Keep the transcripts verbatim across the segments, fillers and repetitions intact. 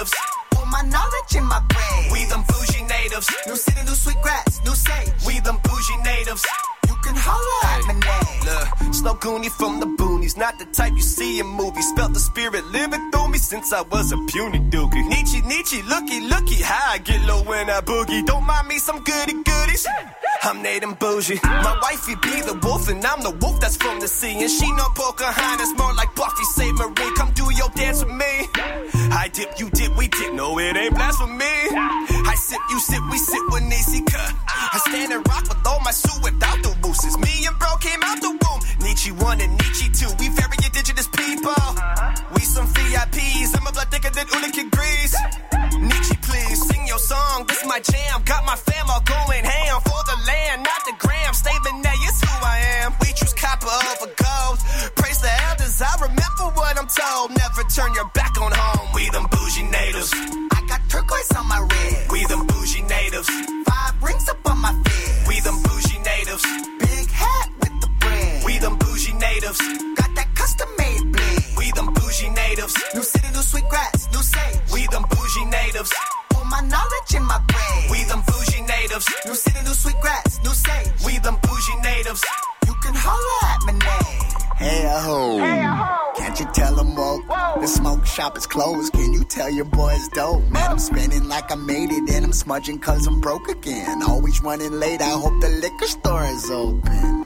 natives. All my knowledge in my brain. We them bougie natives. New city, new sweet grass, new sage. We them bougie natives. You can holler at my name. Look, Snow Goonie from the boonies. Not the type you see in movies. Felt the spirit living through me since I was a puny dookie. Nietzsche, Nietzsche, looky, looky. How I get low when I boogie. Don't mind me some goody goodies. I'm Nate and bougie. My wifey be the wolf and I'm the wolf that's from the sea. And she no Pocahontas, more like Buffy Saint Marie. Come do your dance with me. I dip, you dip, we dip. No, it ain't blasphemy. I sip, you sip, we sip with Nietzsche cut. I stand and rock with all my suit without the wooses. Me and bro came out the womb. Nietzsche one and Nietzsche two. We very indigenous people. We some V I Ps. I'm a blood thicker than Ulick Grease. Nietzsche, please sing your song. This my jam. Got my fam all going ham for the land, not the gram. Statement that is who I am. We choose copper over gold. Praise the elders. I remember what I'm told. Never turn your back on home. We them bougie natives. I got turquoise on my red. We them bougie natives. Five rings up on my fist. We them bougie natives. Big hat with the brand. We them bougie natives. Got that custom made bling. We them bougie natives. New city, new sweet grass, new sage. We them bougie natives. All my knowledge in my brain. We them bougie natives. New city, new sweet grass, new sage. We them bougie natives. You can holler at my name. Hey ho, hey, ho. Can't you tell them woke? The smoke shop is closed. Can you tell your boys dope? Man, I'm spinning like I made it, and I'm smudging cause I'm broke again. Always running late, I hope the liquor store is open.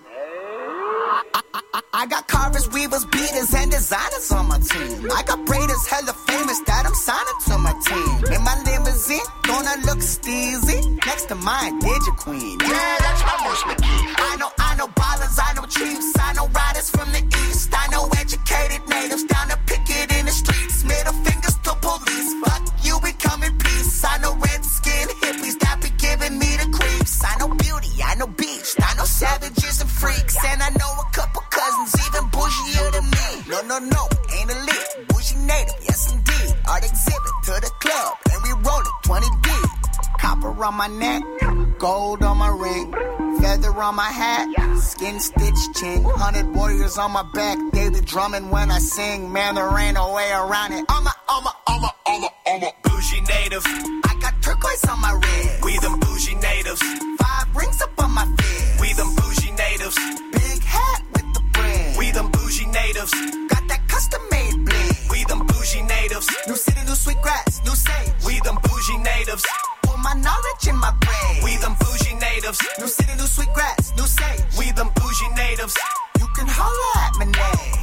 I, I, I got carvers, weavers, beaters, and designers on my team. I got braiders, hella famous that I'm signing to my team. In my limousine, gonna look steezy. Next to mine, Digi Queen. Yeah, that's my most McKee. I know, I know ballers, I know chiefs, I know riders from the east. I know educated natives down to picket in the streets. Middle fingers to police. Fuck you, we come in peace. I know red skin hippies that be giving me the creeps. I know beauty, I know beast, I know savages and freaks, and I know a couple cousins even bougier than me. No, no, no, ain't elite, bougie native, yes indeed. Art exhibit to the club, and we roll it twenty deep. Copper on my neck, gold on my ring, feather on my hat, skin stitch chin. Hundred warriors on my back, they be drumming when I sing. Man, there ain't no way around it. I'm a, I'm a, I'm a, I'm a, I'm a bougie native. I got turquoise on my red. We them bougie natives. Five rings up on my fist. We them bougie natives. Big hat with the brand. We them bougie natives. Got that custom made bling. We them bougie natives. New city, new sweet grass, new sage. We them bougie natives. All my knowledge in my brain. We them bougie natives. New city, new sweet grass, new sage. We them bougie natives. You can holler at my name.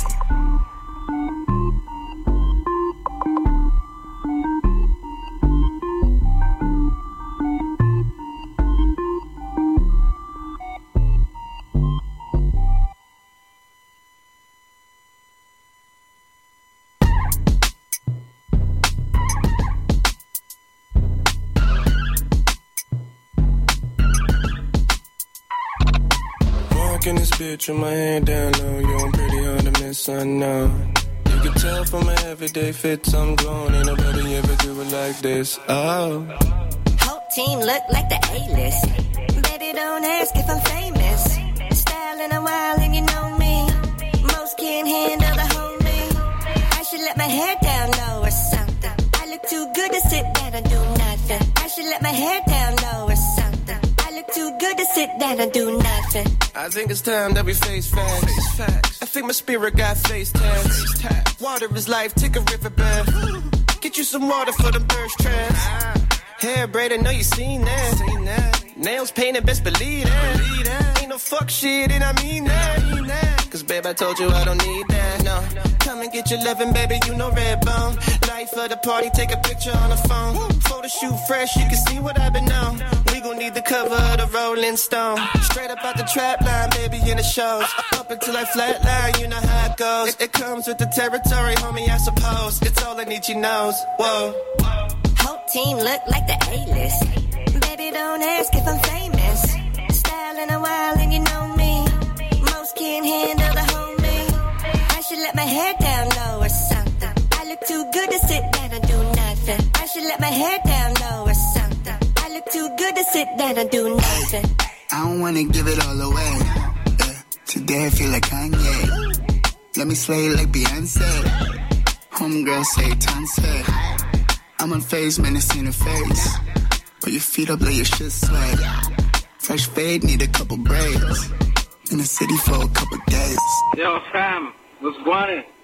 In this bitch with my hand down low, yo, I'm pretty hard to miss, I know. You can tell from my everyday fits, I'm glowing. Ain't nobody ever do it like this, oh. Whole team look like the A-list. Baby, don't ask if I'm famous. Style in a while and you know me. Most can't handle the whole me. I should let my hair down low or something. I look too good to sit down and do nothing. I should let my hair down low or something. I look too good to sit down and do nothing. I think it's time that we face facts. Face facts. I think my spirit got face tats. Water is life, take a river bath. Get you some water for the thirst traps. Hair braid, I know you seen that. Seen that. Nails painted, best believe that. Believe that. Ain't no fuck shit, and I mean that. Mean that. Cause babe, I told you I don't need that, no. Come and get your loving, baby, you know Redbone. Life of the party, take a picture on the phone. Photo shoot fresh, you can see what I've been on. We gon' need the cover of the Rolling Stone. Straight up out the trap line, baby, in the shows. Up until I flatline, you know how it goes. It, it comes with the territory, homie, I suppose. It's all I need, you knows, whoa. Whole team look like the A-list. Baby, don't ask if I'm famous. Style in a while and you know me. Most can't handle the whole me. I should let my hair down low or something. I look too good to sit down and do nothing. I should let my hair down low or something. I look too good to sit down and do nothing. I don't wanna give it all away. Yeah. Today I feel like Kanye. Let me slay like Beyonce. Homegirl say Tanse. I'm unfazed, man, it's in the face. Put your feet up, let your shit sway. Fresh fade, need a couple braids. In the city for a couple days. Yo, fam, what's going on?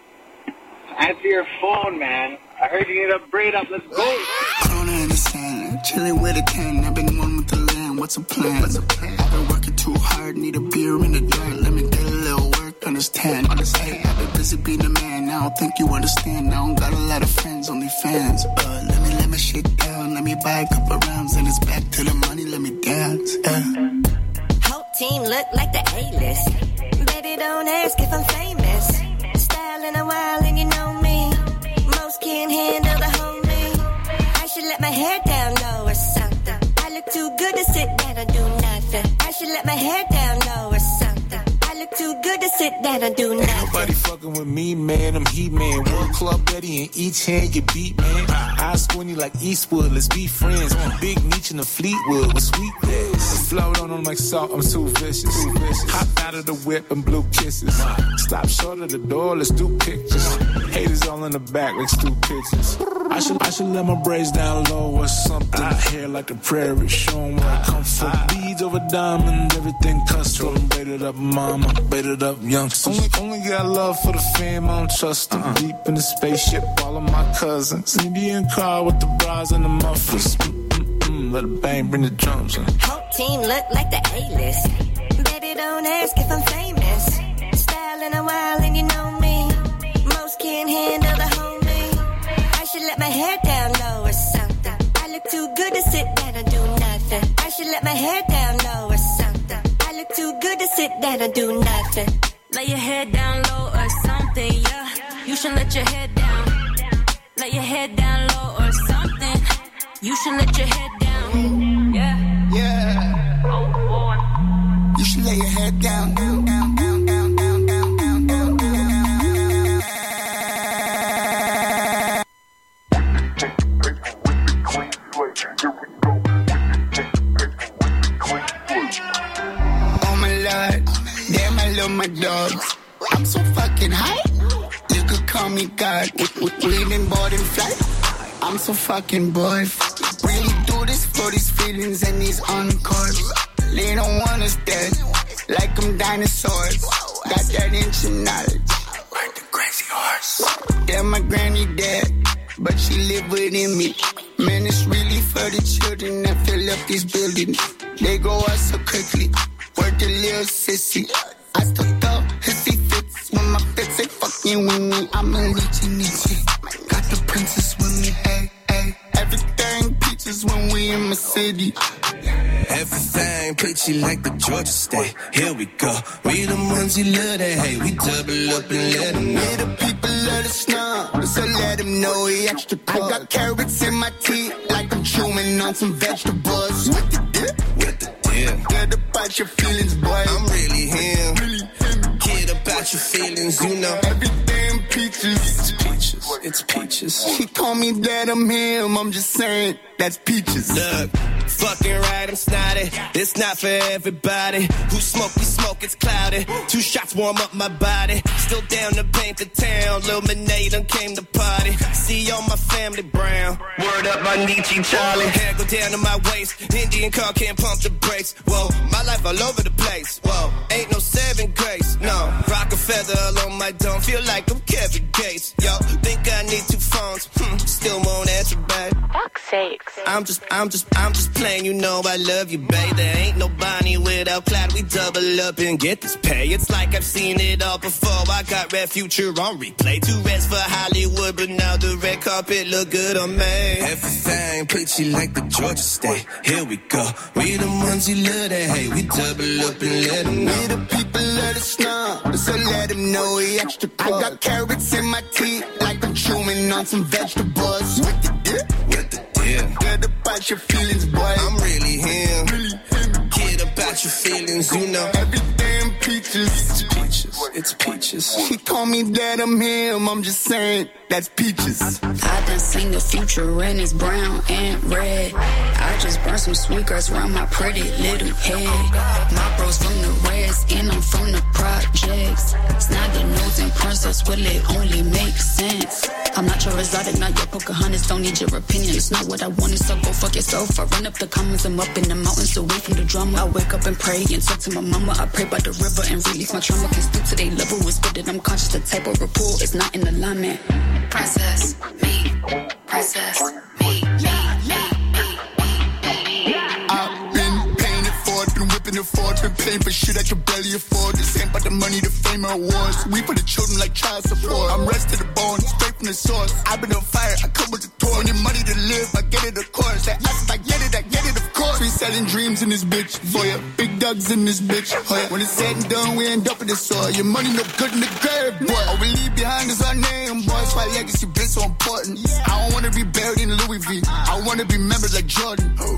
Answer your phone, man. I heard you need a braid up. Let's go. Corner in the sand, chilling with a can. I've been one with the land. What's a plan? What's a plan? I've been working too hard. Need a beer in the dirt. Let me get a little work. Understand? Understand? I've been busy being a man. I don't think you understand. I don't got a lot of friends, only fans. But let me let my shit down. Let me buy a couple rounds and it's back to the money. Let me dance. Yeah. Whole team look like the A-list. Baby, don't ask if I'm famous. Style in a while and you know me. Most can't handle the homie. I should let my hair down low or something. I look too good to sit down and do nothing. I should let my hair down low or something. I look too good to sit down and do nothing. Nobody fucking with me, man. I'm Heat Man. World Club Betty in each hand you beat, man. Eyes squinty like Eastwood. Let's be friends. Big Meech in the Fleetwood with sweet legs. Float on them like salt. I'm too vicious. Too vicious. Hop out of the whip and blue kisses. Stop short of the door. Let's do pictures. Haters all in the back. Let's do pictures. I should I should let my braids down low or something. Hair like a prairie. Show 'em where I come from. Beads over diamonds. Everything custom. Braided up mama. Braided up youngsters. Only, only got love for the fam. I don't trust them. Uh-huh. Deep in the spaceship. All of my cousins. Indian car with the bras and the mufflers. Mm-mm-mm. Let it bang. Bring the drums in. Whole team look like the A-list. Baby, don't ask if I'm famous. Style in a while and you know me. Most can't handle the homie. I should let my hair down low or something. I look too good to sit down and do nothing. I should let my hair down low or something. I look too good to sit down and do nothing. Lay your head down low or something, yeah. You should let your head down. Lay your head down low or something. You should let your head down. Yeah. Yeah. Oh boy. You should lay your head down, down, down, down, down, down, down, down, down, down, down. Oh my lord, damn I love my dogs. I'm so fucking high. You could call me God. We've been boarding flight. I'm so fucking bored. Really do this for these feelings and these encores. They don't want us dead, like them dinosaurs. Got that ancient knowledge, like the crazy horse. Yeah, my granny dead, but she live within me. Man, it's really for the children that fill up these buildings. They grow up so quickly, work the little sissy. I still throw hissy fits when my fits ain't fucking with me. I'm a leechy leechy. Got the princess with me, hey, hey. Everything peaches when we in my city. Everything peachy like the Georgia State. Here we go. We the ones you love to hate. We double up and let them know. We the people of the snow, so let them know we extra cold. I got carrots in my teeth like I'm chewing on some vegetables. With the dip, with the dip. Good about your feelings, boy. I'm really him. Really him. Kid about your feelings, you know. Everything peaches. It's peaches. It's peaches. She told me that I'm him. I'm just saying that's peaches. Look. Fucking right, I'm snotty. It's not for everybody. Who smoke, we smoke, it's cloudy. Two shots warm up my body. Still down to paint the town. Illuminate done came to party. See all my family brown. Word up, my Nietzsche Charlie. Hair go down to my waist. Indian car can't pump the brakes. Whoa, my life all over the place. Whoa, ain't no saving grace. No, rock a feather all on my dome. Feel like I'm Kevin Gates. Yo, think I need two phones. Hmm, still won't answer back. Fuck's sakes. I'm just, I'm just, I'm just playing, you know I love you, babe. There ain't no Bonnie without Clyde. We double up and get this pay. It's like I've seen it all before. I got Red Future on replay. Two reds for Hollywood, but now the red carpet look good on me. Everything peachy like the Georgia State. Here we go. We the ones you love to hate. We double up and let them know. We the people of the snow, so let them know we extra cold. I got carrots in my teeth like I'm chewing on some vegetables. With the dip, with the dip. Good about your feelings, boy. I'm really him. Really him. Kid about your feelings, you know. Everything peaches. It's peaches. It's peaches. She told me that I'm him. I'm just saying that's peaches. I done seen the future and it's brown and red. I just burned some sweet grass around my pretty little head. My bros from the Reds and I'm from the projects. Snagger nose and princess, will it only make sense? I'm not your exotic, not your Pocahontas. Don't need your opinion. It's not what I wanted, so go fuck yourself. I run up the comments, I'm up in the mountains, away from the drama. I wake up and pray and talk to my mama. I pray by the river and release my trauma. Can stoop to their level, it's good that I'm conscious. The type of rapport is not in alignment. Princess, me, princess, me, me, me, me, me. I've been paying it forward, been whipping it forward, been paying for shit I can barely afford. This ain't about the money, the fame, or awards. We for the children like child support. I'm rest to the bone, straight from the source. I've been on fire, I come with the torch. When your money to live, I get it, of course. That ass, I get it, I get it, of course. We selling dreams in this bitch, for ya. Big dogs in this bitch, oh yeah. When it's said and done, we end up in the soil. Your money no good in the grave, boy. All we leave behind is our name, boy. That's why legacy been so important. I don't wanna be buried in Louis V. I wanna be remembered like Jordan. Oh.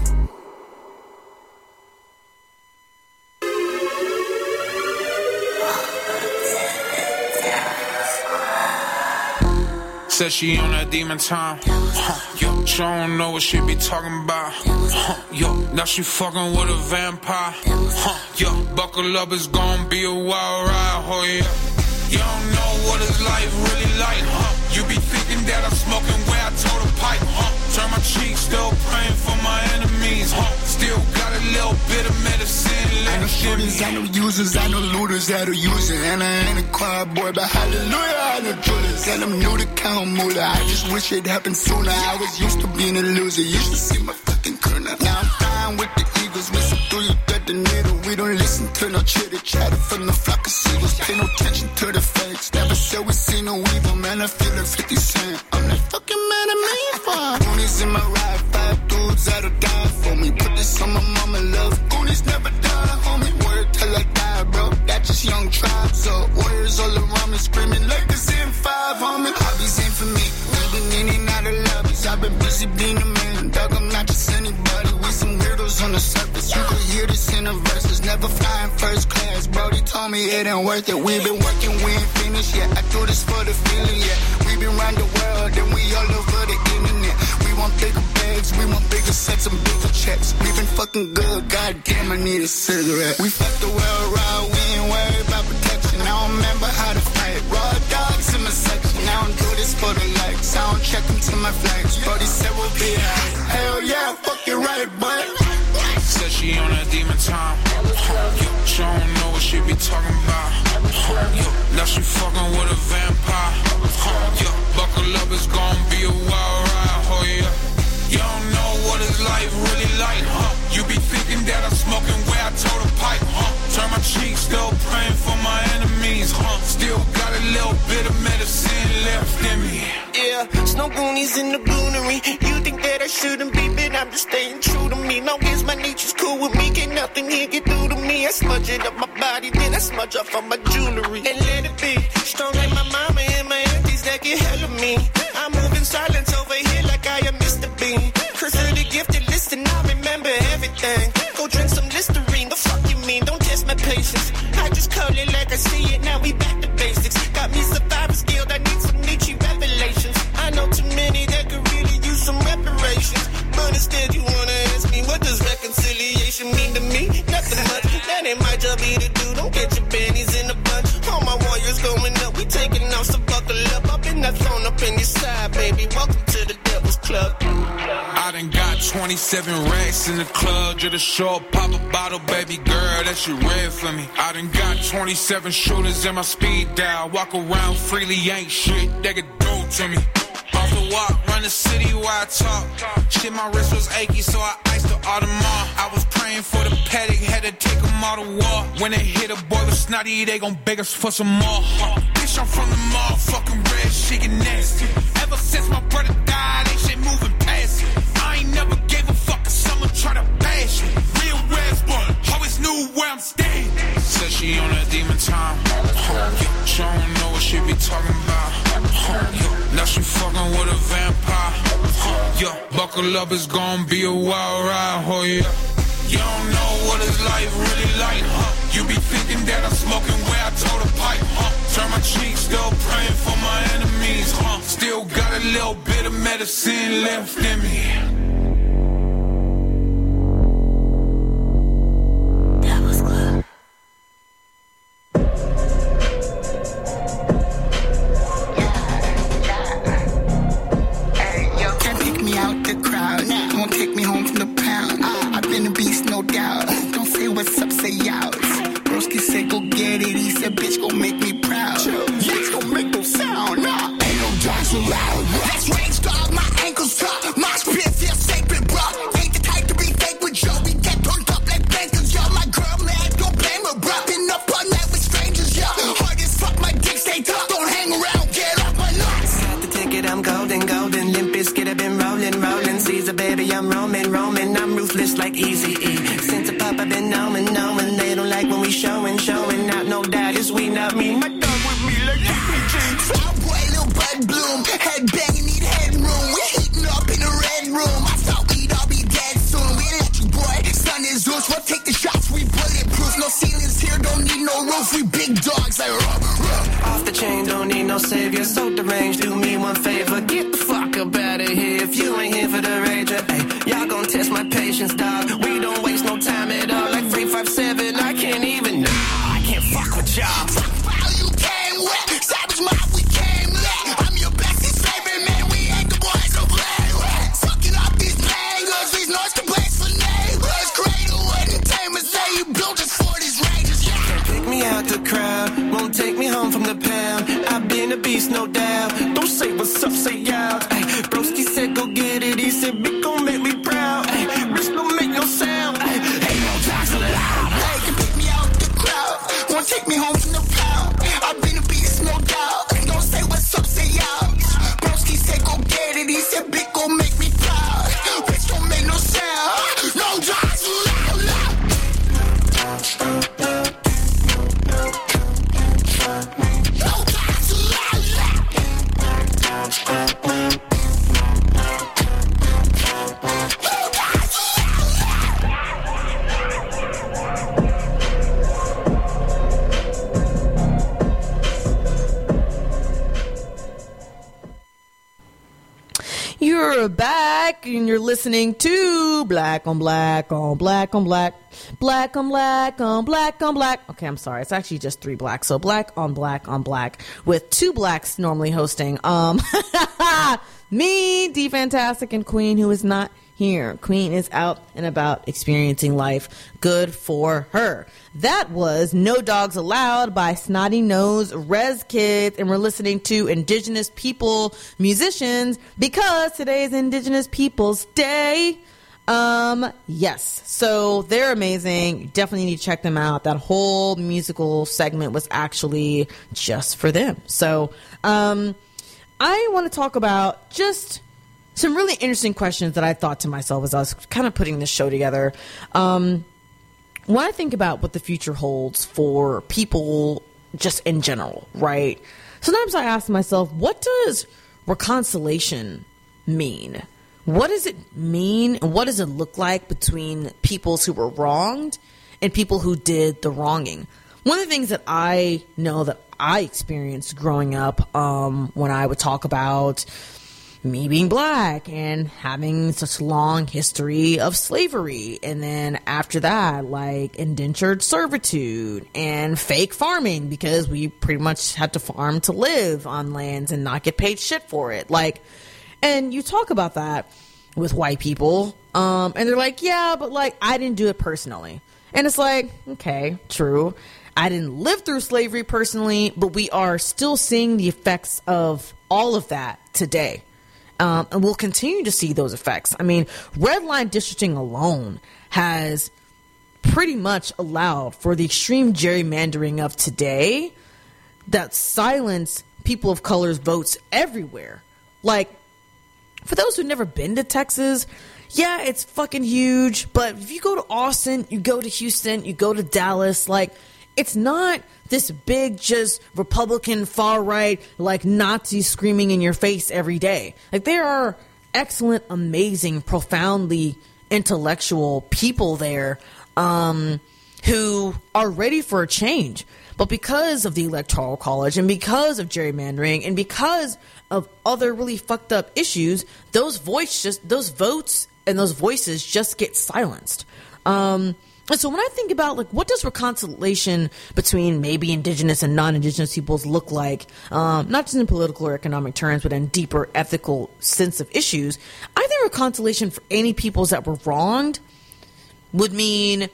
Said she on that demon time. Huh, yo, she don't know what she be talking about. Huh, yo, now she fucking with a vampire. Huh, yo, buckle up, it's gon' be a wild ride. Oh yeah. You don't know what it's life really like, huh? You be thinking that I'm smoking where I told a pipe, huh? Turn my cheek, still praying for my enemies, huh? Still got a little bit of medicine left. I know shooters, I know users, I know looters that'll use it. And I ain't a choir boy, but hallelujah, I know drillers. And I'm new to count moolah. I just wish it happened sooner. I was used to being a loser, used to see my fucking crew now. Now I'm flying with the Eagles, listen through you, thread the needle. We don't listen to no chitter chatter from the flock of seagulls. Pay no attention to the fakes. Never said we see no evil, man. I feel like fifty cent. I'm that fucking man I made for. Goonies in my ride, five dudes that'll die for me. Put this on my mama, love. Goonies never die, homie. Word till I die, bro. That's just young tribes, so warriors all around me screaming like this in five, homie. Hobbies ain't for me. We've been in and out of lobbies. I've been busy being a man. Dog, I'm not just anybody. We some weirdos on the surface. You could hear this in the verses. Never flying first class. Brody told me it ain't worth it. We've been working, we ain't finished yet. I do this for the feeling, yeah. We've been around the world, then we all over the internet. We want bigger bags, we want bigger sets and bigger checks. We've been fucking good, goddamn, I need a cigarette. We fucked the world around, we ain't worried about protection. I don't remember how to fight. Raw dogs in my section. I don't do this for the likes. I don't check them to my flags. Brody said we'll be high. Hell yeah, fuck you right, boy. Said she on that demon time. Huh, yo, she don't know what she be talking about. Huh, yo, now she fucking with a vampire. Huh, yo, buckle up, it's gon' be a wild ride. Oh yeah. You don't know what it's life really like, huh? You be thinking that I'm smoking where I told a pipe, huh? Turn my cheek, still praying for my enemies, huh? Still got a little bit of medicine left in me. Yeah, snow goonies in the goonery. You think that I shouldn't be, but I'm just staying true to me. Long as my nature's cool with me, can't nothing here get through to me. I smudge it up my body, then I smudge off on my jewelry. And let it be strong like my mama and my aunties that get hell of me. I'm moving silence over here like I am Mister Bean. Chris are the gifted, listen, I remember everything. Go drink some Listerine, the fuck you mean? Don't test my patience. I just call it like I see it, now we back to basics. Got me survivor's guild, I need some Nietzsche revelations. I know too many that could really use some reparations. But instead you wanna ask me, what does reconciliation mean to me? Nothing much, that ain't my job either, dude. Don't get your panties in a bunch. All my warriors going up, we taking off, so buckle up. I've been that thrown up in your side, baby. Welcome to the Devil's Club. I done got twenty-seven racks in the club, just a short pop a bottle, baby girl, that shit red for me. I done got twenty-seven shooters in my speed dial, walk around freely, ain't shit they could do to me. Off the walk, run the city while I talk. Shit, my wrist was achy, so I iced the Audemars. I was praying for the paddock, had to take them all to war. When they hit a boy with snotty, they gon' beg us for some more. Huh. Bitch, I'm from the motherfucking red, she get nasty. Ever since my brother died, ain't shit moving past it. I ain't never gave a fuck if someone try to bash it. Real Reds boy, always knew where I'm staying. Said she on that demon time. Huh, yo, she don't know what she be talking about. Huh, yo, now she fucking with a vampire. Huh, yo, buckle up, it's gon' be a wild ride. Oh yeah. You don't know what it's life really like, huh? You be thinking that I'm smoking where I told a pipe, huh? Turn my cheek, still praying for my enemies, huh? Still got a little bit of medicine left in me. I'm roaming, roaming, I'm ruthless like Eazy-E. Since the pop I've been knowing, knowing they don't like when we showing, showing out. No doubt it's we, not me. My dog with me like D P G. Flower boy, little bud bloom, head banging, need headroom. We're heating up in the red room. I thought we'd all be dead soon. We electric boy, sun is Zeus. We'll take the shots, we bulletproof. No ceilings here, don't need no roof. We big dogs like ruh, ruh. Off the chain, don't need no savior. So deranged, do me one favor. Get the fuck up out of here if you ain't here for the rage. Hey, y'all gon' test my patience, dog. We don't waste no time at all. Like three five seven, I can't even. Nah, I can't fuck with y'all. Wow, you came wet. Savage mob, we came lit. I'm your bestest favorite man. We ain't the boys to play with. Sucking up these bangers. These noise complaints for neighbors. Cradle wouldn't tame us. Say you built us for these rangers. Yeah. Can't pick me out the crowd. Won't take me home from the pound. I've been a beast, no doubt. Don't say what's up, say out. Ay, broski said go get it. He said big gon' make me proud. Ay, wrist don't make no sound. Ay, ain't no talk so loud. They can pick me out the crowd. Won't take me home from the pound. I've been a beast, no doubt. Don't say what's up, say out. Broski said go get it. He said big gon' make me proud. Wrist don't make no sound. No talk so loud, loud. No talk so loud, loud. You're back and you're listening to Black on Black on Black on Black, Black on Black on Black on Black. Okay, I'm sorry. It's actually just three blacks. So Black on Black on Black with two blacks normally hosting. Um, me, D Fantastic, and Queen, who is not here. Queen is out and about experiencing life. Good for her. That was No Dogs Allowed by Snotty Nose Rez Kids, and we're listening to Indigenous People musicians because today is Indigenous Peoples Day. Um, yes, so they're amazing. You definitely need to check them out. That whole musical segment was actually just for them. So, um, I want to talk about just some really interesting questions that I thought to myself as I was kind of putting this show together. Um, when I think about what the future holds for people just in general, right? Sometimes I ask myself, what does reconciliation mean? What does it mean? And what does it look like between peoples who were wronged and people who did the wronging? One of the things that I know that I experienced growing up, um, when I would talk about me being black and having such a long history of slavery, and then after that, like indentured servitude and fake farming, because we pretty much had to farm to live on lands and not get paid shit for it. Like, and you talk about that with white people, um, and they're like, yeah, but like, I didn't do it personally. And it's like, okay, true. I didn't live through slavery personally, but we are still seeing the effects of all of that today. Um, and we'll continue to see those effects. I mean, red line districting alone has pretty much allowed for the extreme gerrymandering of today that silence people of color's votes everywhere. Like, for those who've never been to Texas, yeah, it's fucking huge. But if you go to Austin, you go to Houston, you go to Dallas, like, it's not this big, just Republican far right, like Nazis screaming in your face every day. Like, there are excellent, amazing, profoundly intellectual people there, um, who are ready for a change. But because of the Electoral College and because of gerrymandering and because of other really fucked up issues, those voice just, those votes and those voices just get silenced. Um, And so when I think about, like, what does reconciliation between maybe indigenous and non-indigenous peoples look like, um, not just in political or economic terms, but in deeper ethical sense of issues, I think reconciliation for any peoples that were wronged would mean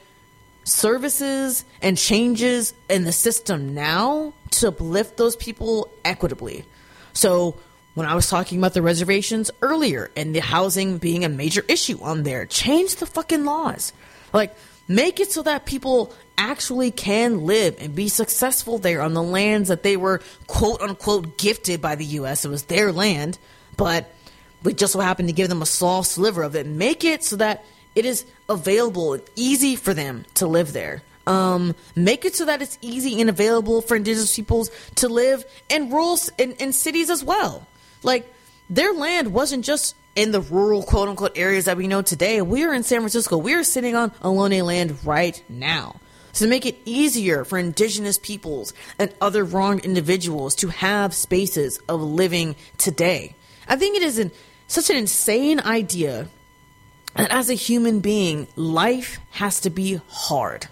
services and changes in the system now to uplift those people equitably. So when I was talking about the reservations earlier and the housing being a major issue on there, change the fucking laws. Like, make it so that people actually can live and be successful there on the lands that they were quote unquote gifted by the U S. It was their land, but we just so happen to give them a small sliver of it. Make it so that it is available and easy for them to live there. Um, make it so that it's easy and available for indigenous peoples to live in rural in, in cities as well. Like, their land wasn't just in the rural quote unquote areas that we know today. We are in San Francisco. We are sitting on Ohlone land right now. So to make it easier for indigenous peoples and other wronged individuals to have spaces of living today. I think it is an, such an insane idea that as a human being, life has to be hard.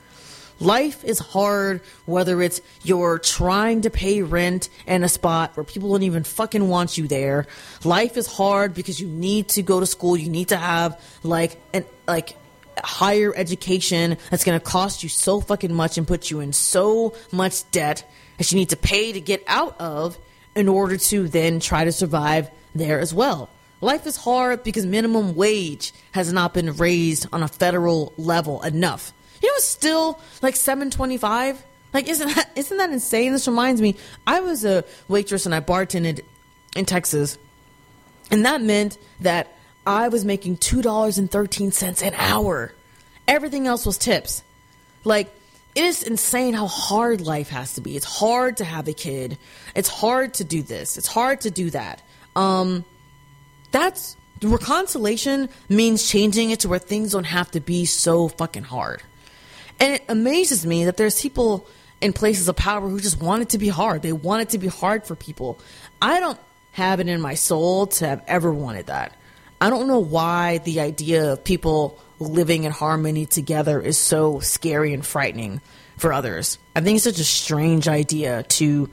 Life is hard, whether it's you're trying to pay rent in a spot where people don't even fucking want you there. Life is hard because you need to go to school. You need to have like an like higher education that's going to cost you so fucking much and put you in so much debt that you need to pay to get out of in order to then try to survive there as well. Life is hard because minimum wage has not been raised on a federal level enough. You know, it's still like seven twenty-five. Like, isn't that isn't that insane? This reminds me, I was a waitress and I bartended in Texas, and that meant that I was making two dollars and thirteen cents an hour. Everything else was tips. Like, it is insane how hard life has to be. It's hard to have a kid. It's hard to do this. It's hard to do that. Um, that's reconciliation means changing it to where things don't have to be so fucking hard. And it amazes me that there's people in places of power who just want it to be hard. They want it to be hard for people. I don't have it in my soul to have ever wanted that. I don't know why the idea of people living in harmony together is so scary and frightening for others. I think it's such a strange idea to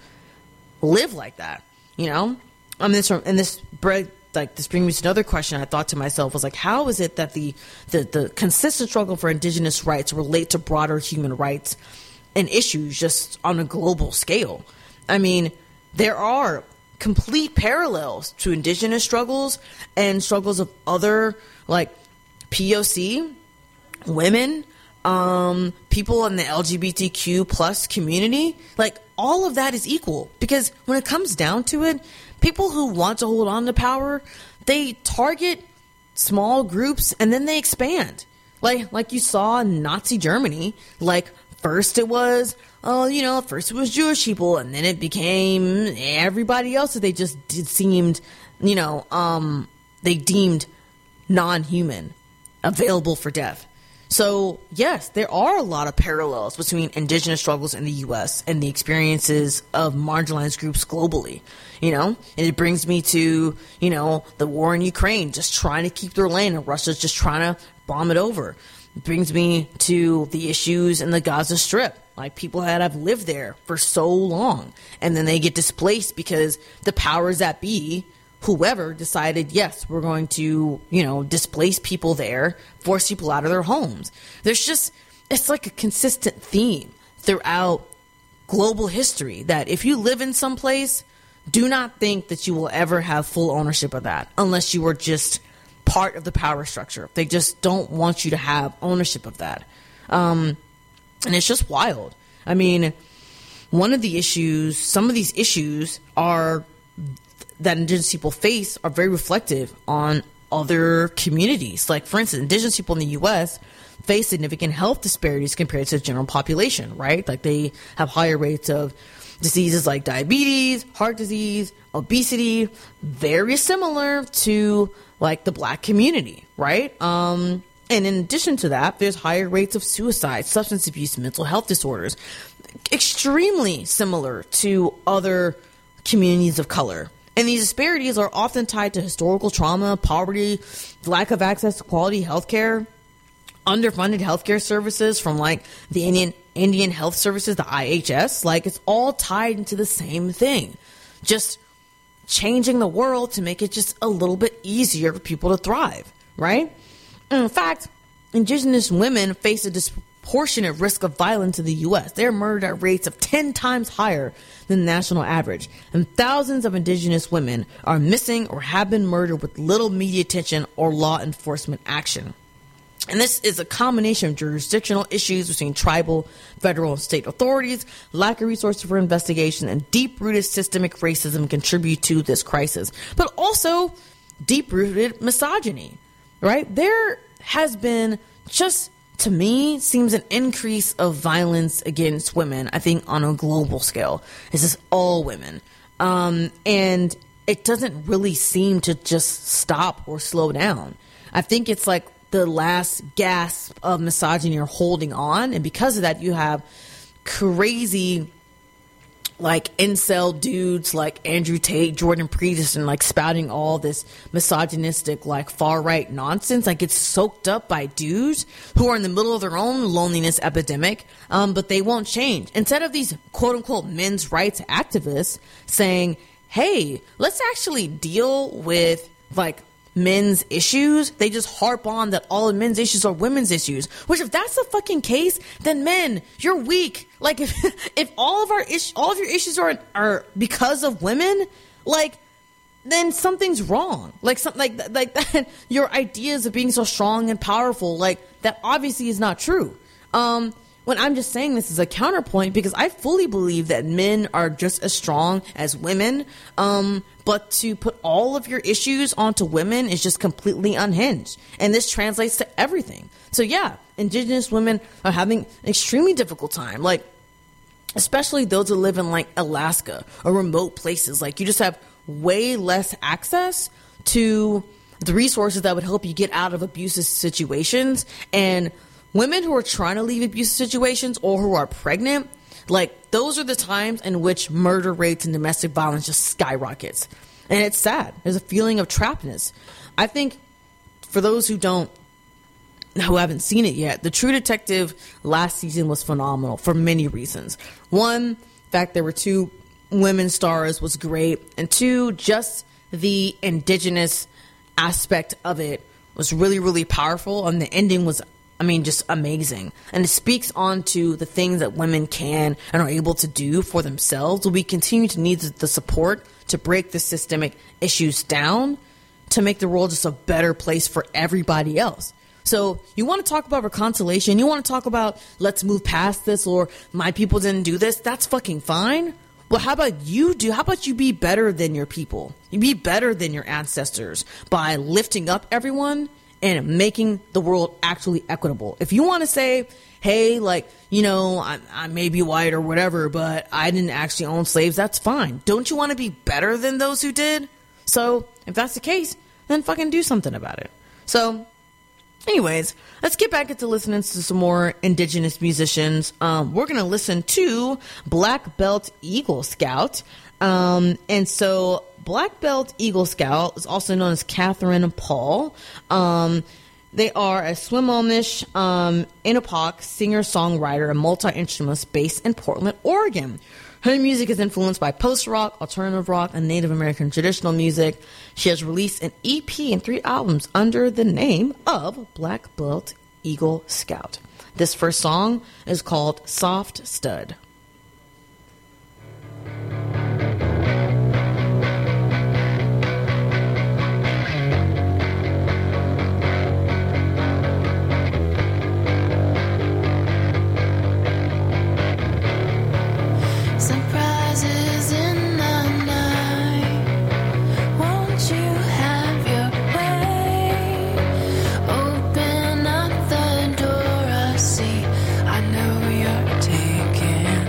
live like that, you know? I mean, this, and this bread. Like, this brings me to another question I thought to myself was like, how is it that the, the, the consistent struggle for indigenous rights relate to broader human rights and issues just on a global scale? I mean, there are complete parallels to indigenous struggles and struggles of other, like, P O C, women, um, people in the L G B T Q plus community. Like, all of that is equal, because when it comes down to it, people who want to hold on to power, they target small groups and then they expand. Like like you saw in Nazi Germany. Like, first it was, oh, you know, first it was Jewish people, and then it became everybody else that they just did seemed, you know, um, they deemed non-human, available for death. So, yes, there are a lot of parallels between indigenous struggles in the U S and the experiences of marginalized groups globally, you know? And it brings me to, you know, the war in Ukraine, just trying to keep their land, and Russia's just trying to bomb it over. It brings me to the issues in the Gaza Strip, like people that have lived there for so long, and then they get displaced because the powers that be, whoever, decided, yes, we're going to, you know, displace people there, force people out of their homes. There's just, it's like a consistent theme throughout global history that if you live in some place, do not think that you will ever have full ownership of that unless you are just part of the power structure. They just don't want you to have ownership of that. Um, and it's just wild. I mean, one of the issues, some of these issues are that indigenous people face are very reflective on other communities. Like, for instance, indigenous people in the U S face significant health disparities compared to the general population, right? Like, they have higher rates of diseases like diabetes, heart disease, obesity, very similar to, like, the black community, right? Um, and in addition to that, there's higher rates of suicide, substance abuse, mental health disorders, extremely similar to other communities of color. And these disparities are often tied to historical trauma, poverty, lack of access to quality healthcare, underfunded healthcare services from, like, the Indian Indian Health Services, the I H S. Like, it's all tied into the same thing. Just changing the world to make it just a little bit easier for people to thrive, right? And in fact, indigenous women face a disproportionate risk of violence in the U S. They're murdered at rates of ten times higher than the national average. And thousands of indigenous women are missing or have been murdered with little media attention or law enforcement action. And this is a combination of jurisdictional issues between tribal, federal, and state authorities, lack of resources for investigation, and deep-rooted systemic racism contribute to this crisis. But also, deep-rooted misogyny, right? There has been just, to me, seems an increase of violence against women, I think, on a global scale. This is all women. Um, and it doesn't really seem to just stop or slow down. I think it's like the last gasp of misogyny are holding on. And because of that, you have crazy, like, incel dudes like Andrew Tate, Jordan Peterson, like, spouting all this misogynistic, like, far-right nonsense. Like, it's soaked up by dudes who are in the middle of their own loneliness epidemic, um, but they won't change. Instead of these quote-unquote men's rights activists saying, hey, let's actually deal with, like, men's issues, they just harp on that all of men's issues are women's issues. Which, if that's the fucking case, then men, you're weak. Like, if if all of our is- all of your issues are are because of women, like, then something's wrong. Like, something like like that. Your ideas of being so strong and powerful, like, that obviously is not true. Um, when I'm just saying this as a counterpoint, because I fully believe that men are just as strong as women. Um, but to put all of your issues onto women is just completely unhinged. And this translates to everything. So yeah, indigenous women are having an extremely difficult time. Like, especially those who live in, like, Alaska or remote places. Like, you just have way less access to the resources that would help you get out of abusive situations. And women who are trying to leave abusive situations or who are pregnant, like, those are the times in which murder rates and domestic violence just skyrockets. And it's sad. There's a feeling of trappedness. I think for those who don't, who haven't seen it yet, The True Detective last season was phenomenal for many reasons. One, the fact there were two women stars was great. And two, just the indigenous aspect of it was really, really powerful. And the ending was, I mean, just amazing. And it speaks on to the things that women can and are able to do for themselves. We continue to need the support to break the systemic issues down to make the world just a better place for everybody else. So you want to talk about reconciliation, you want to talk about let's move past this, or my people didn't do this, that's fucking fine. Well, how about you do? How about you be better than your people? You be better than your ancestors by lifting up everyone and making the world actually equitable. If you want to say, hey, like, you know, I, I may be white or whatever, but I didn't actually own slaves, that's fine. Don't you want to be better than those who did? So if that's the case, then fucking do something about it. So anyways, let's get back into listening to some more indigenous musicians. Um, we're going to listen to Black Belt Eagle Scout. Um, and so Black Belt Eagle Scout is also known as Catherine Paul. Um, they are a Swinomish um, Inupiaq singer-songwriter and multi-instrumentalist based in Portland, Oregon. Her music is influenced by post-rock, alternative rock, and Native American traditional music. She has released an E P and three albums under the name of Black Belt Eagle Scout. This first song is called Soft Stud. Surprises in the night. Won't you have your way? Open up the door, I see. I know you're taking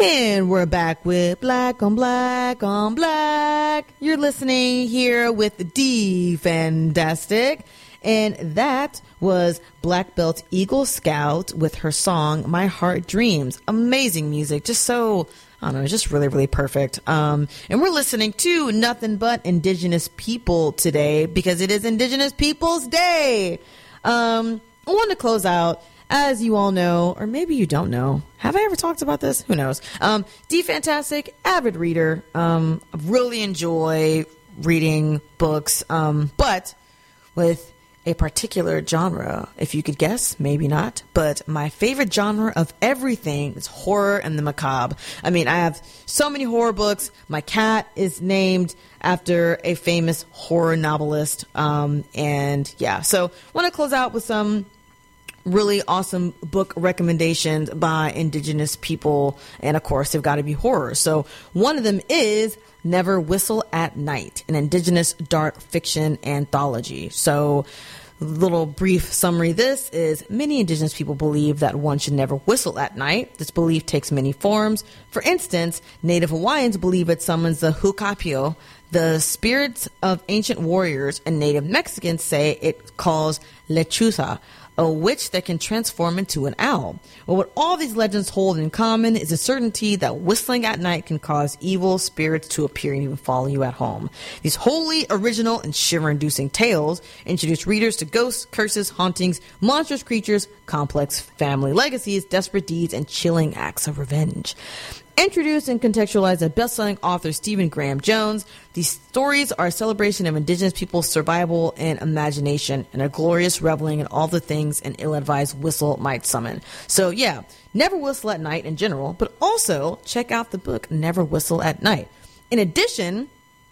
And we're back with Black on Black on Black. You're listening here with D Fantastic. And that was Black Belt Eagle Scout with her song, My Heart Dreams. Amazing music. Just so, I don't know, just really, really perfect. Um, and we're listening to nothing but Indigenous people today because it is Indigenous Peoples Day. Um, I want to close out. As you all know, or maybe you don't know, have I ever talked about this? Who knows? Um, D Fantastic, avid reader. Um, really enjoy reading books, um, but with a particular genre, if you could guess, maybe not. But my favorite genre of everything is horror and the macabre. I mean, I have so many horror books. My cat is named after a famous horror novelist. Um, and yeah, so I want to close out with some really awesome book recommendations by Indigenous people. And of course, they've got to be horror. So one of them is Never Whistle at Night, an Indigenous dark fiction anthology. So little brief summary. This is many Indigenous people believe that one should never whistle at night. This belief takes many forms. For instance, Native Hawaiians believe it summons the Hukapio, the spirits of ancient warriors, and Native Mexicans say it calls Lechuza, a witch that can transform into an owl. Well, what all these legends hold in common is a certainty that whistling at night can cause evil spirits to appear and even follow you at home. These wholly original and shiver-inducing tales introduce readers to ghosts, curses, hauntings, monstrous creatures, complex family legacies, desperate deeds, and chilling acts of revenge. Introduced and contextualized by best-selling author Stephen Graham Jones, these stories are a celebration of Indigenous people's survival and imagination and a glorious reveling in all the things an ill-advised whistle might summon. So yeah, never whistle at night in general, but also check out the book Never Whistle at Night. In addition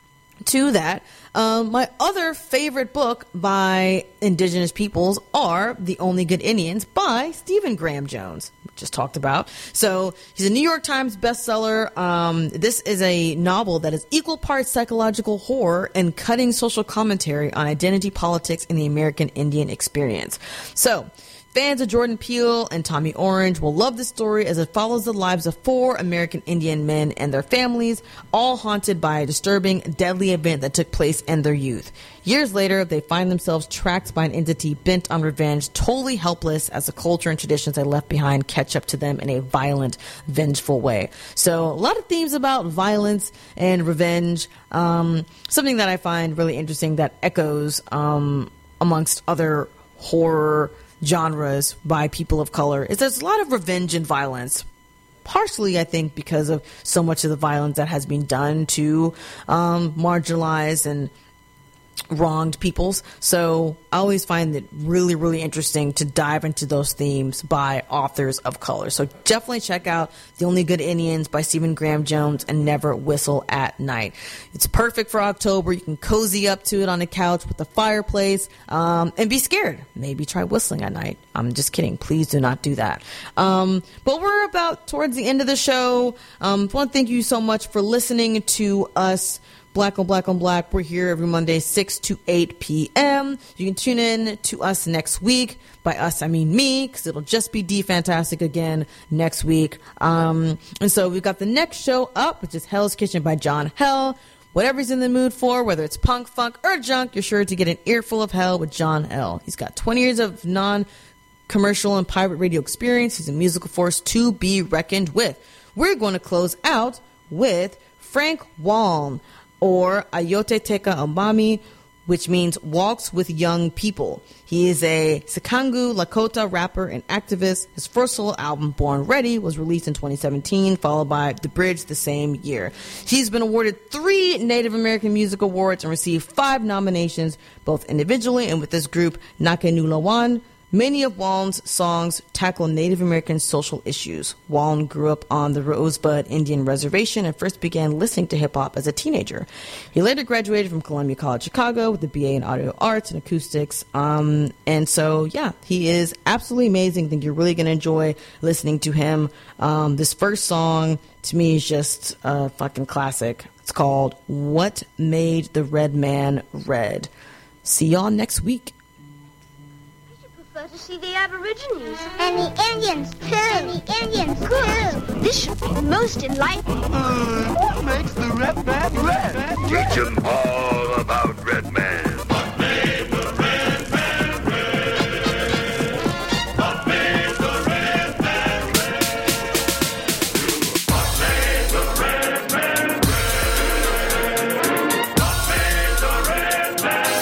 to that, um, my other favorite book by Indigenous peoples are The Only Good Indians by Stephen Graham Jones, just talked about. So he's a New York Times bestseller. Um, this is a novel that is equal parts psychological horror and cutting social commentary on identity politics and the American Indian experience. So fans of Jordan Peele and Tommy Orange will love this story as it follows the lives of four American Indian men and their families, all haunted by a disturbing, deadly event that took place in their youth. Years later, they find themselves tracked by an entity bent on revenge, totally helpless as the culture and traditions they left behind catch up to them in a violent, vengeful way. So a lot of themes about violence and revenge, um, something that I find really interesting that echoes um, amongst other horror genres by people of color is there's a lot of revenge and violence, partially I think because of so much of the violence that has been done to um, marginalized and wronged peoples. So I always find it really, really interesting to dive into those themes by authors of color. So definitely check out The Only Good Indians by Stephen Graham Jones and Never Whistle at Night. It's perfect for October. You can cozy up to it on the couch with the fireplace um, and be scared. Maybe try whistling at night. I'm just kidding. Please do not do that. Um, but we're about towards the end of the show. Um, I want to thank you so much for listening to us. Black on Black on Black. We're here every Monday, six to eight p.m. You can tune in to us next week. By us, I mean me, because it'll just be D Fantastic again next week. Um, and so we've got the next show up, which is Hell's Kitchen by John Hell. Whatever he's in the mood for, whether it's punk, funk, or junk, you're sure to get an earful of hell with John Hell. He's got twenty years of non-commercial and pirate radio experience. He's a musical force to be reckoned with. We're going to close out with Frank Waln, or Ayote Teka Ambami, which means walks with young people. He is a Sikangu Lakota rapper and activist. His first solo album, Born Ready, was released in twenty seventeen, followed by The Bridge the same year. He's been awarded three Native American Music Awards and received five nominations, both individually and with his group Nakenulawan. Many of Waln's songs tackle Native American social issues. Waln grew up on the Rosebud Indian Reservation and first began listening to hip-hop as a teenager. He later graduated from Columbia College Chicago with a B A in audio arts and acoustics. Um, and so, yeah, he is absolutely amazing. I think you're really going to enjoy listening to him. Um, this first song, to me, is just a fucking classic. It's called What Made the Red Man Red. See y'all next week. prefer to see the Aborigines. And the Indians, too. And the Indians, too. This should be most enlightening. Uh, what makes the red man red? Teach them all about Red Man. What made the red man red? What made the red man red? What made the red man red? What made the red man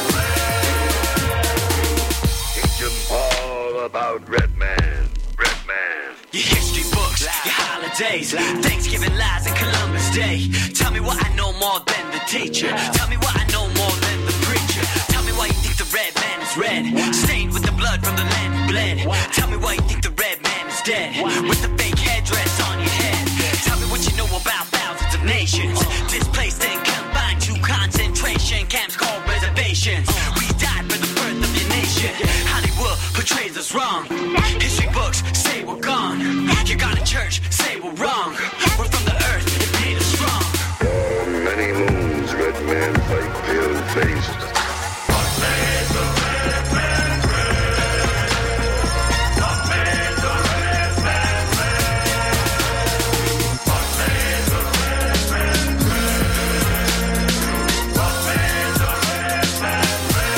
red? Teach them all about Red Man. Red Man. Your history books, your holidays, Thanksgiving lies and Columbus Day. Tell me what I know more than the teacher. Tell me what I know more than the preacher. Tell me why you think the red man is red, stained with the blood from the land who bled. Tell me why you think the red man is dead, with the fake headdress on your head. Tell me what you know about thousands of nations displaced and confined to concentration camps called reservations. We died for the birth of your nation. Hollywood portrays us wrong. History books say we're gone. You got a church, say we're wrong. We're from the earth, it made us strong. For many moons, Red Man fight pale-faced. What made the red man red? What made the red man red? What made the red man red? What made the red man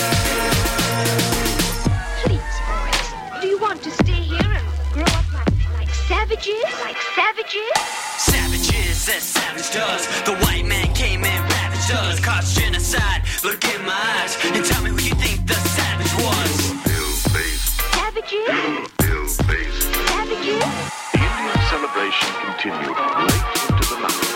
red? Please, boys, do you want to stay here and grow up like, like savages? Like savages? Savages, as savage does. The white man came and ravaged us, caused genocide. Look in my eyes and tell me who you think the savage was. Savages? Ill-faced. Savages? The Indian celebration continued late into the night.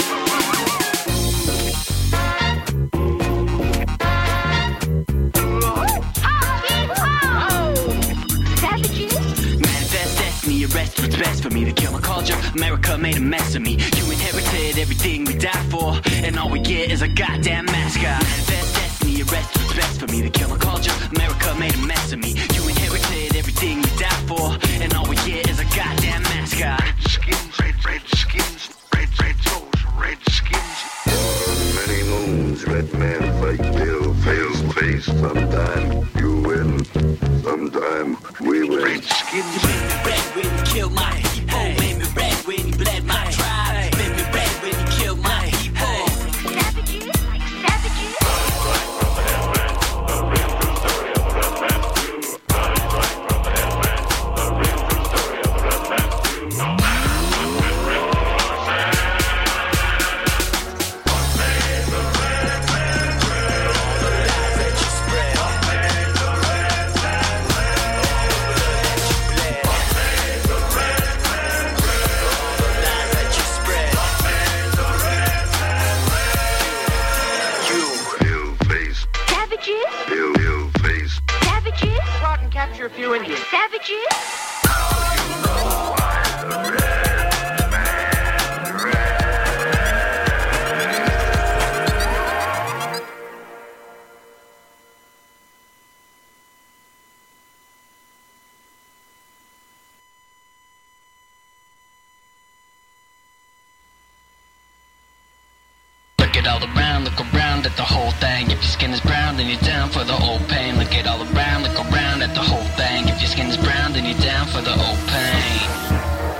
Manifest destiny, arrest what's best for me. To kill my culture, America made a mess of me. You inherited everything we died for, and all we get is a goddamn mascot. Manifest destiny, arrest what's best for me. To kill my culture, America made a mess of me. You inherited everything we died for, and all we get is a goddamn mascot. Redskins, red, red skins, red, red souls, red skins. For many moons, Red Man fight pale-faced. Sometime you win, sometime we win. Redskins. You made me red when you killed my people. Hey. Made me red when you bled my hey. tribe. Hey. Made me red when you killed my people. Hey. Savages? Like savages? Capture a few Indians. Savages? Look at all around, look around at the whole thing. If your skin is brown, then you're down for the old pain. Look at all around, look around at the whole thing. If your skin is brown, then you're down for the old pain.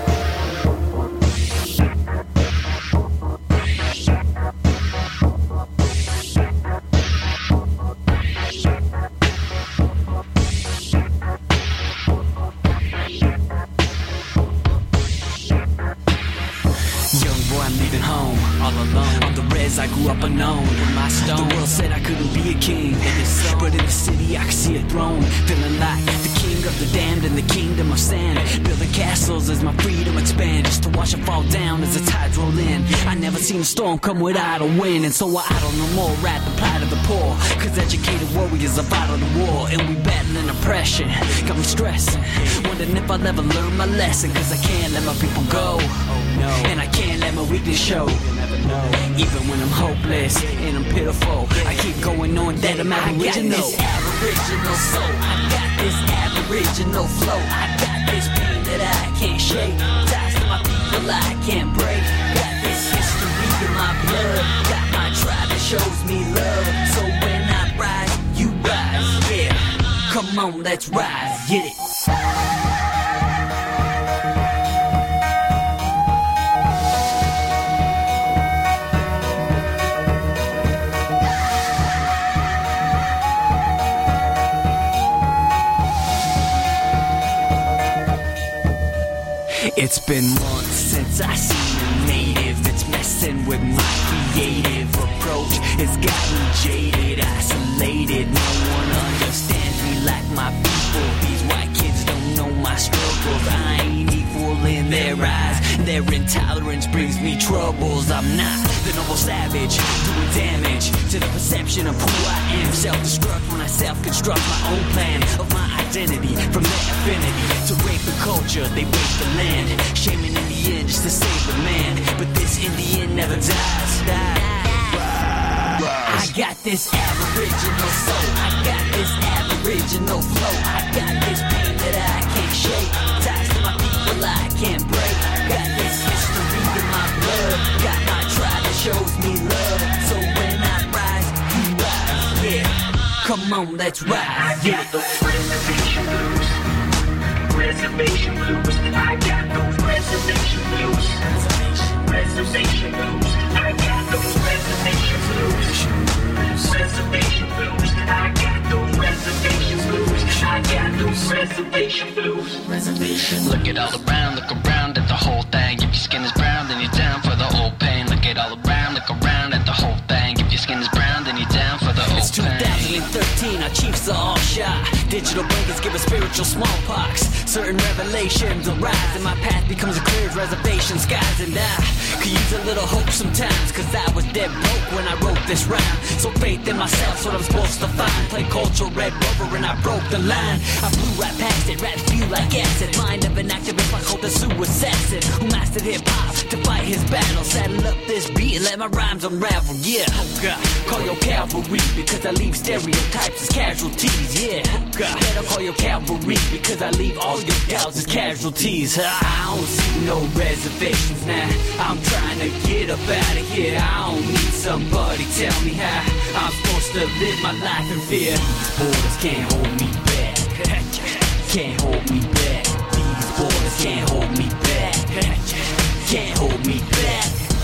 All alone, on the res I grew up unknown. With my stone, the world said I couldn't be a king, but in the city I could see a throne. Feeling like the king of the damned in the kingdom of sand. Building castles as my freedom expands, just to watch it fall down as the tides roll in. I never seen a storm come without a wind, and so I idle no more, rap the plight of the poor. Cause educated warriors are out of the war, and we battling oppression. Got me stressing, wondering if I'll ever learn my lesson. Cause I can't let my people go, and I can't let my weakness show. Even when I'm hopeless and I'm pitiful, I keep going on that I'm aboriginal. I got this aboriginal soul, I got this aboriginal flow, I got this pain that I can't shake, ties to my people I can't break. Got this history in my blood, got my tribe that shows me love. So when I rise, you rise, yeah. Come on, let's rise, get it. It's been months since I seen a native that's messing with my creative approach. It's got me jaded, isolated. No one understands me like my people. These white kids don't know my struggles. I ain't equal in their eyes. Their intolerance brings me troubles. I'm not the noble savage doing damage to the perception of who I am. Self-destruct when I self-construct my own plan of my identity from their affinity to rape the culture. They rape the land, shaming in the end just to save the man. But this Indian never dies. dies. I got this aboriginal soul. I got this aboriginal flow. I got this pain that I can't shake. Ties to my people I can't break. Got this history in my blood. Got my tribe that shows me love. So when I rise, you rise. Yeah, come on, let's rise. I got those reservation blues. Reservation blues. I got those reservation blues. Reservation blues. I got those reservation blues. Reservation blues. I got those reservation blues. I got those reservation blues. Reservation. Look at all around, look around at the whole thing. If your skin is brown, then you're down for the old pain. Look at all around, look around at the whole thing. If your skin is brown, then you're down for the old pain. It's two thousand thirteen, our chiefs are all shot. Digital blankets give us spiritual smallpox. Certain revelations arise, and my path becomes a clear as reservation skies. And I could use a little hope sometimes, cause I was dead broke when I wrote this rhyme. So faith in myself's what I'm supposed to find. Play cultural red rubber and I broke the line. I blew right past it, rap few like acid. Mind of an activist, my cult a Sioux assassin who mastered hip-hop to fight his battle. Saddle up this beat and let my rhymes unravel. Yeah, oh God, call your cavalry because I leave stereotypes as casualties. Yeah, oh God, better call your cavalry because I leave all your doubts as casualties. I don't see no reservations now. I'm trying to get up out of here. I don't need somebody tell me how I'm supposed to live my life in fear. These borders can't hold me back. Can't hold me back. These borders can't hold me back. Can't hold me back.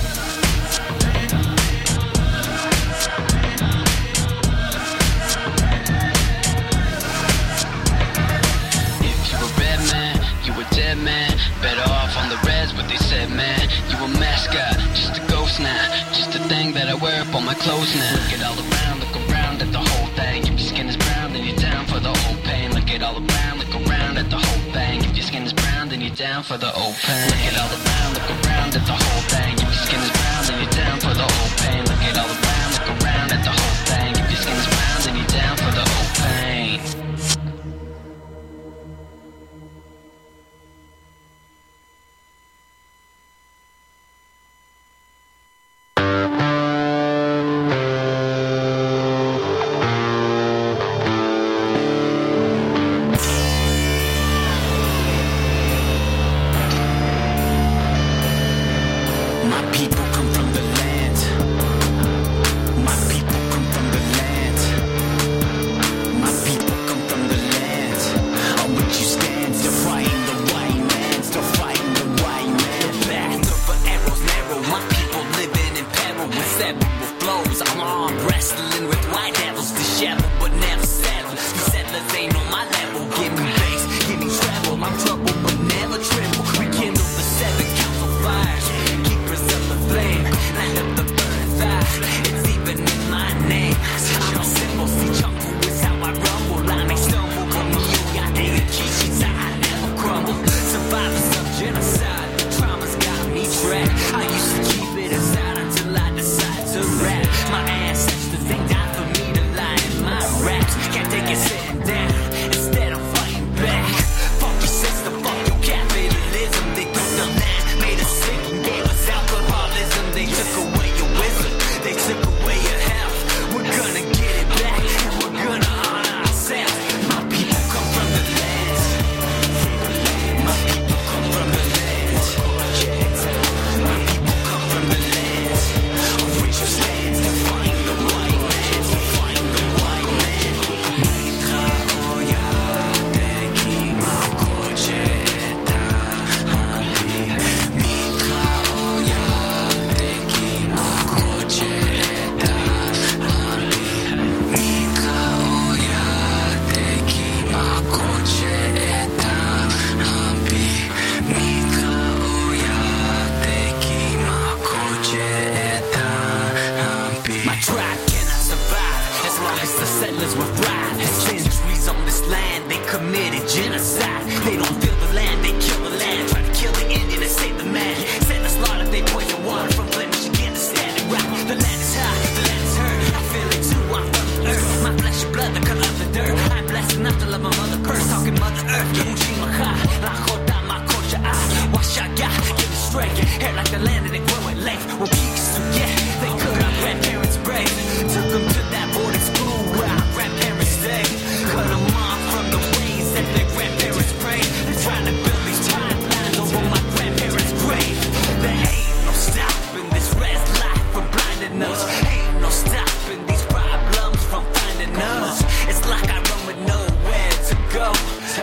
If you a red man, you a dead man. Better off on the res, what they said, man. You a mascot, just a ghost now. Just a thing that I wear up on my clothes now. Look at all around, look around at the whole thing. If your skin is brown, then you're down for the old pain. Look at all around, look around at the whole thing. If your skin is brown, then you're down for the old pain. Look at all around, look around at the whole thing. If your skin is brown, then you're down for the old pain. Look at all around, look around at the whole thing. If your skin is brown, then you're down for the old pain.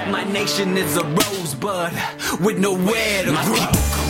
My nation is a rosebud with nowhere to My grow. people